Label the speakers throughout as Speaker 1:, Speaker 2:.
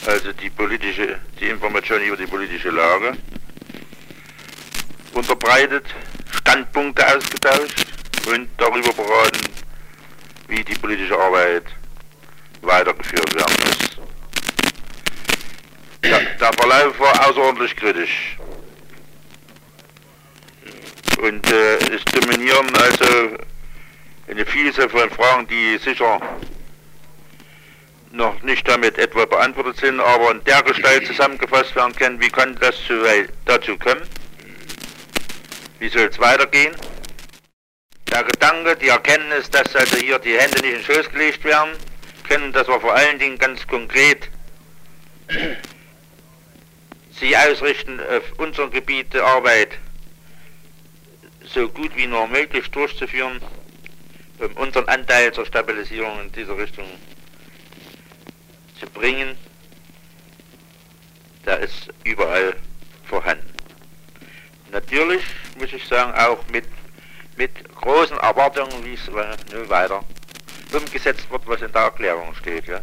Speaker 1: also die Information über die politische Lage unterbreitet, Standpunkte ausgetauscht und darüber beraten, wie die politische Arbeit weitergeführt werden muss. Der Verlauf war außerordentlich kritisch. Und es dominieren also eine Vielzahl von Fragen, die sicher noch nicht damit etwa beantwortet sind, aber in der Gestalt zusammengefasst werden können, wie kann das dazu kommen? Wie soll es weitergehen? Der Gedanke, die Erkenntnis, dass also hier die Hände nicht in den Schoß gelegt werden können, dass wir vor allen Dingen ganz konkret sie ausrichten auf unserem Gebiet der Arbeit so gut wie nur möglich durchzuführen, um unseren Anteil zur Stabilisierung in dieser Richtung zu bringen, der ist überall vorhanden. Natürlich muss ich sagen, auch mit großen Erwartungen, wie es nun weiter umgesetzt wird, was in der Erklärung steht. Ja.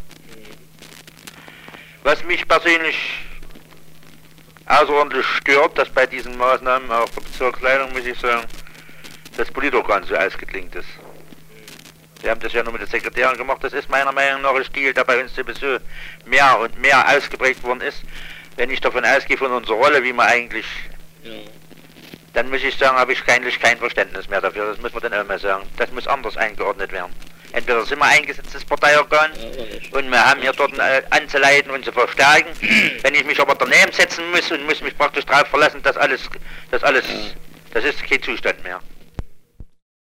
Speaker 1: Was mich persönlich außerordentlich stört, dass bei diesen Maßnahmen auch der Bezirksleitung, muss ich sagen, das Politorgan so ausgeklingt ist. Wir haben das ja nur mit den Sekretären gemacht. Das ist meiner Meinung nach ein Stil, der bei uns sowieso mehr und mehr ausgeprägt worden ist. Wenn ich davon ausgehe, von unserer Rolle, wie man eigentlich, dann muss ich sagen, habe ich kein Verständnis mehr dafür. Das muss man dann auch mal sagen. Das muss anders eingeordnet werden. Entweder sind wir eingesetztes Parteiorgan und wir haben hier dort anzuleiten und zu verstärken. Wenn ich mich aber daneben setzen muss und muss mich praktisch darauf verlassen, das ist kein Zustand mehr.